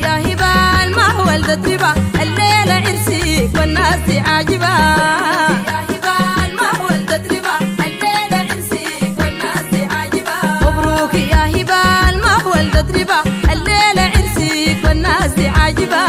يا هبة الماء ولدت ربا الليلة عرسك والناس عاجبة يا هبة الماء ولدت ربا الليلة عرسك والناس عاجبة مبروك يا هبة الماء ولدت ربا الليلة عرسك والناس عاجبة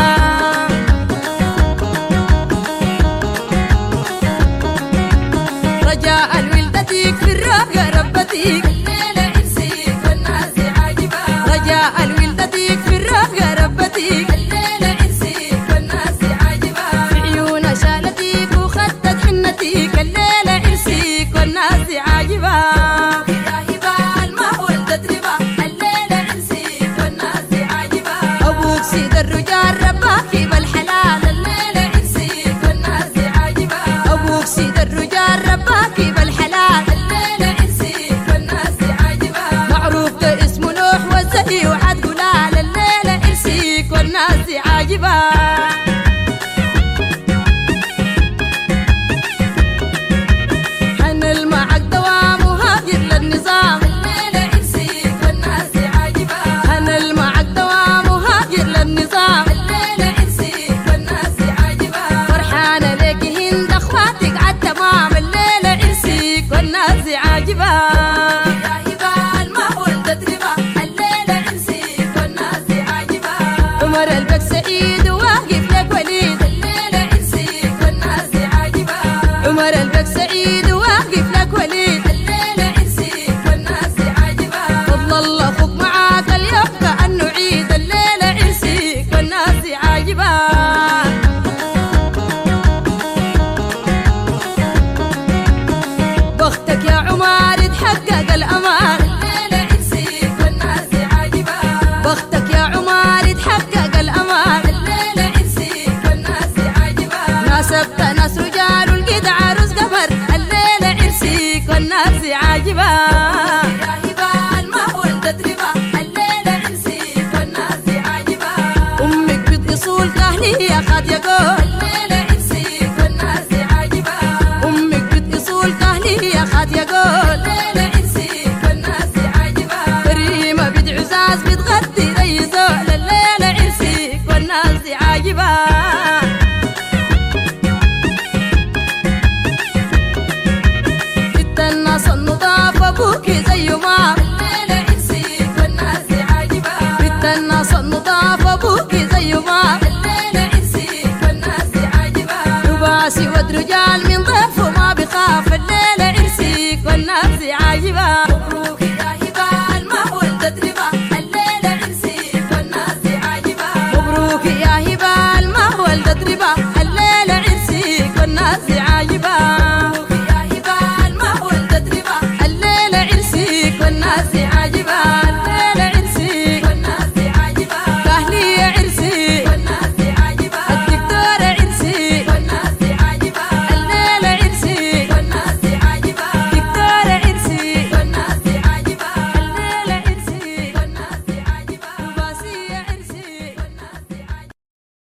رجاء الولدتك في الرقة ربتك الليلة عرسك والناس عاجبة رجاء الولدتك في الرقة ربتك الليلة عرسك والناس عاجبة في عيونها شالتك وخدت حنتك الليلة عرسك والناس عاجبة يا هبة الماء ولدت ربا الليلة عرسك والناس عاجبة أبوك سيد الرجال رباكي بالحلال الليلة عرسك والناس عاجبة أبوك سيد الرجال رباكي بالحلال الليلة عرسك والناس عاجبة معروف ده اسمه نوح وزهي وعد قلال الليلة عرسك والناس عاجبة حن المعك دوام وهاجر للنظام الليلة عرسك والناس عاجبة حن المعك دوام وهاجر للنظام الليلة عرسك والناس عاجبة فرحانة ليك هند اخواتك عالتمام الليلة عرسك والناس عاجبة يا هبة الماء ولدت ربا الليلة عرسك والناس عاجبة عمر البك سعيد وواقف لك وليد الليلة عرسك والناس عاجبة عمر البك سعيد وواقف لك وليد الليلة عرسك والناس عاجبة فضل الله اخوك معاك اليوم كأنه عيد الليلة عرسك والناس عاجبة بختك يا عمر يتحقق الأمان الليلة عرسك والناس عاجبة بختك يا عمر يتحقق الأمان الليلة عرسك والناس عاجبة ناسبت ناس رجال ولقيت عروس قمر الليلة عرسك والناس عاجبة يا هبة الماء ولدت ربا الليلة عرسك والناس عاجبة أمك بنت أصول كهنية خد يقول الليلة عرسك والناس عاجبة أمك بنت أصول كهنية خد يقول الليلة عرسك والناس عاجبة كريمة بنت عزاز بتغطي ري زول الليلة عرسك والناس عاجبة الناس النضاف ابوكي زي ما الليلة عرسك والناس عاجبة بنت الناس النضاف ابوكي زي ما الليلة عرسك والناس عاجبة يباسي ود رجال من ضيفه ما بخاف الليلة عرسك والناس عاجبة مبروك يا هبة الماء ولدت ربا الليلة عرسك والناس عاجبة مبروك يا هبة الماء ولدت ربا الليلة عرسك والناس عاجبة